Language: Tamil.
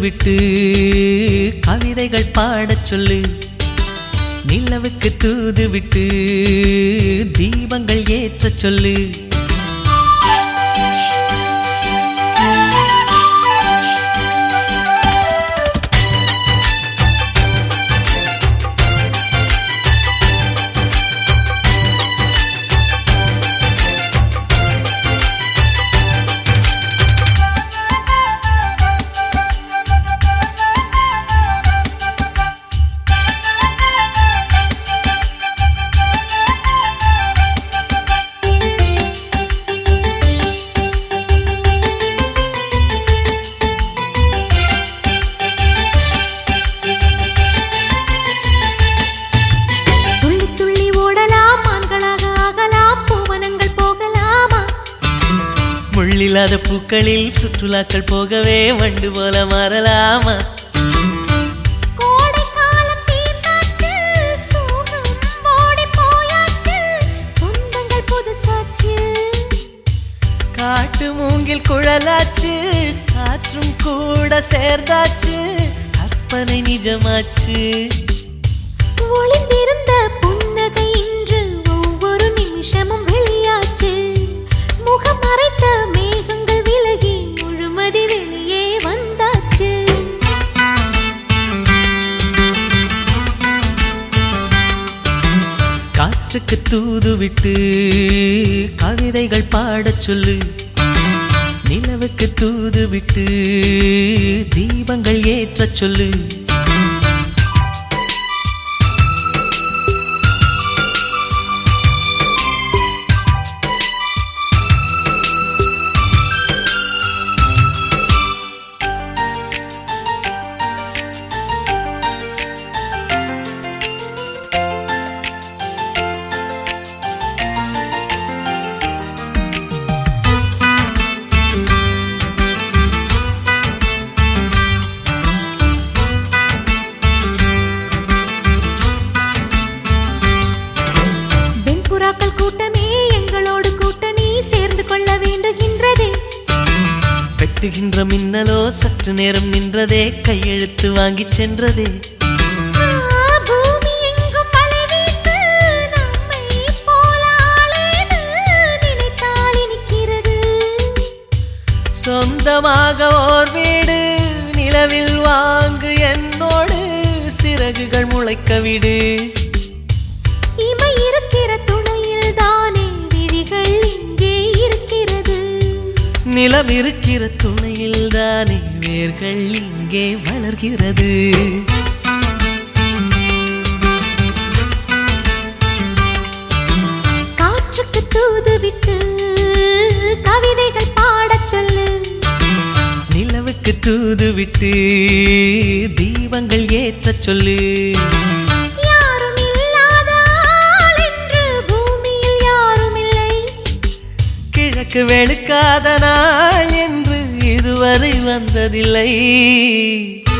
விட்டு கவிதைகள் பாடச் சொல்லு. நிலவுக்கு தூது விட்டு தீபங்கள் ஏற்றச் சொல்லு. முள்ளில்லாத பூக்களில் சுற்றுலாக்கள் போகவே வண்டு போல மாறலாமா? காட்டு மூங்கில் குழலாச்சு, காற்றும் கூட சேர்ந்தாச்சு, கற்பனை நிஜமாச்சு. ஒளிந்திருந்த புன்னகை இன்று ஒவ்வொரு நிமிஷமும் வெளியாச்சு. முகம் மறைத்த மேகங்கள் விலகி முழுமதி வெளியே வந்தாச்சு. காற்றுக்கு தூது விட்டு கவிதைகள் பாடச் சொல்லு. நிலவுக்கு தூது விட்டு தீபங்கள் ஏற்றச் சொல்லு. கூட்டமே எங்களோடு கூட்டணி சேர்ந்து கொள்ள வேண்டுகின்றதே. வெட்டுகின்ற மின்னலோ சற்று நேரம் நின்றதே, கையெழுத்து வாங்கி சென்றதே. பூமி எங்கும் மலை வீசு, நம்மை போல ஆளேது நினைத்தால் இனிக்கிறது. சொந்தமாக ஓர் வீடு நிலவில் வாங்கு, என்னோடு சிறகுகள் முளைக்க விடு. இமை இருக்கிற துணையில் தானே விழிகள் இங்கே இருக்கிறது. நிலம் இருக்கிற துணையில் தானே வேர்கள் இங்கே வளர்கிறது. காற்றுக்கு தூது விட்டு கவிதைகள் பாடச் சொல்லு. நிலவுக்கு தூது விட்டு தீபங்கள் ஏற்றச் சொல்லு. கிழக்கு வெளுக்காத நாள் என்று இதுவரை வந்ததில்லை.